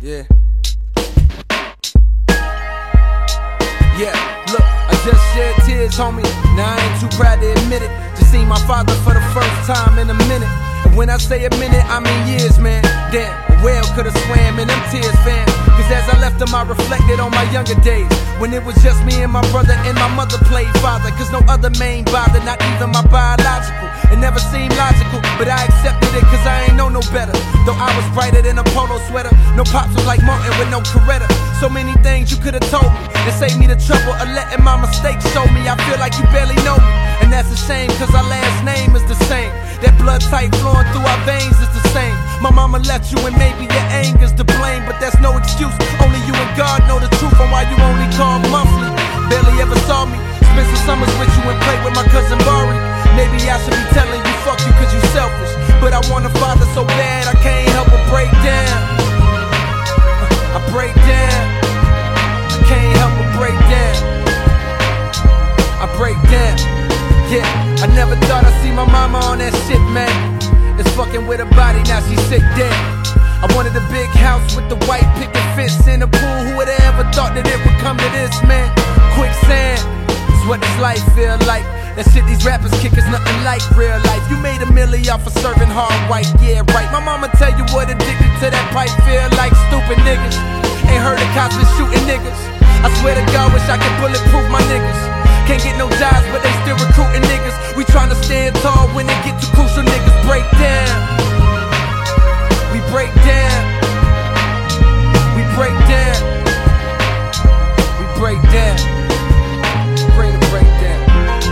Yeah. Yeah, look, I just shed tears, homie. Now I ain't too proud to admit it. Just seen my father for the first time in a minute. And when I say a minute, I mean years, man. Damn, a whale could've swam in them tears, fam. Cause as I left them, I reflected on my younger days, when it was just me and my brother and my mother played father. Cause no other main bothered, not even my biological. It never seemed logical, but I accepted it cause I ain't know no better. Though I was brighter than a polo sweater, no pops was like Martin with no Coretta. So many things you could've told me and saved me the trouble of letting my mistakes show me. I feel like you barely know me, and that's a shame cause our last name is the same. That blood type flowing through our veins is the same. My mama left you and maybe your anger's to blame, but that's no excuse. Only you and God know the truth on why you only call monthly. Barely ever saw me. Spent some summers with you and played with my cousin Bari. Maybe I should be telling you fuck you cause you selfish, but I want a father so bad I can't help but break down. I break down. I can't help but break down. I break down. Yeah, I never thought I'd see my mama on that shit, man. It's fucking with her body, now she's sick dead. I wanted a big house with the white picket fence in the pool. Who would have ever thought that it would come to this, man? Quicksand, it's what this life feel like. That shit these rappers kick is nothing like real life. You made $1 million off of serving hard white, yeah right. My mama tell you what addicted to that pipe feel like. Stupid niggas, ain't heard of cops been shooting niggas. I swear to God, wish I could bulletproof my niggas. Can't get no jobs, but they still recruiting niggas. We tryna stand tall when it get too crucial. Niggas break down. We break down. We break down. We break down. Bring the break down.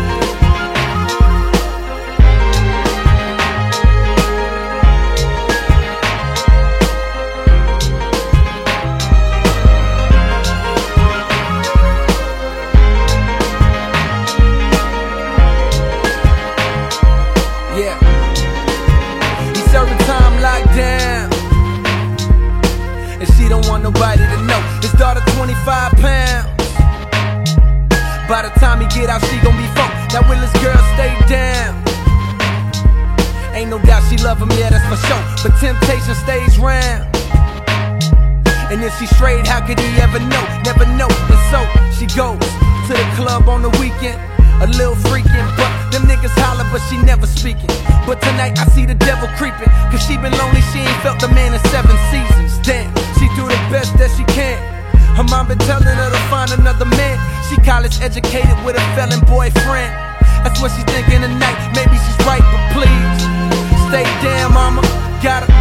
Yeah, he serving time locked down, and she don't want nobody to know. His daughter 25 pounds. By the time he get out, she gon' be 4. Now will his girl stay down? Ain't no doubt she love him, yeah, that's for sure. But temptation stays round, and if she straight, how could he ever know? Never know. And so she goes to the club on the weekend, a little freaking, but them niggas holler, but she never speaking. But tonight I see the devil creeping, cause she been lonely, she ain't felt the man in 7 seasons. Damn, she do the best that she can. Her mom been telling her to find another man. She college educated with a felon boyfriend. That's what she's thinking tonight. Maybe she's right, but please stay down, mama. Gotta